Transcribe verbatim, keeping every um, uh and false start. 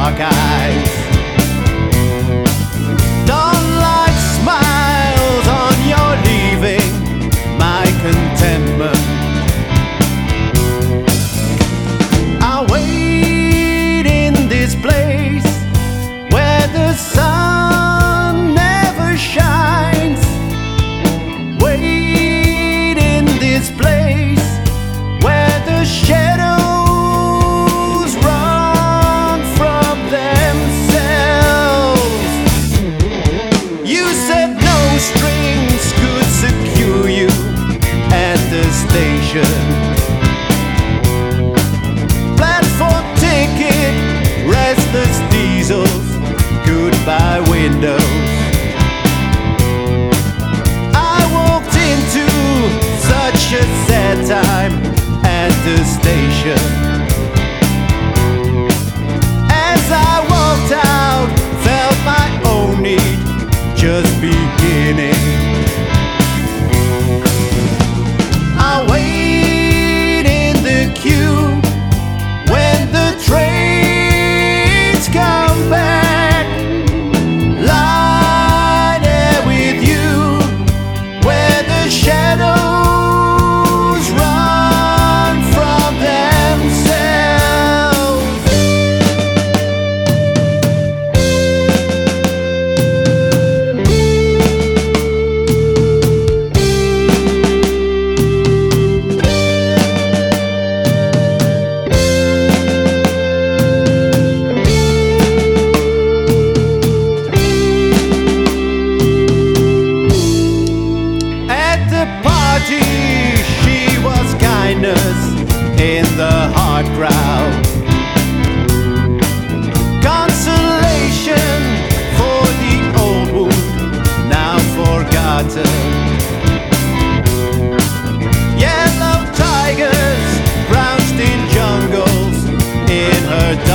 dark eyes. Dawnlight smiles on your leaving, my contentment. I wait in this place where the sun never shines. Wait in this place where the shadows run from themselves. You said no strings could secure you at the station. Platform ticket, restless diesels, goodbye windows. I walked into such a sad time at the station. As I walked out, felt my own need just beginning. I wait in the queue when the trains come back. Lie there with you where the shadows run from themselves. At the party, she was kindness in the hard crowd. Consolation for the old wound, now forgotten. Yellow tigers crouched in jungles in her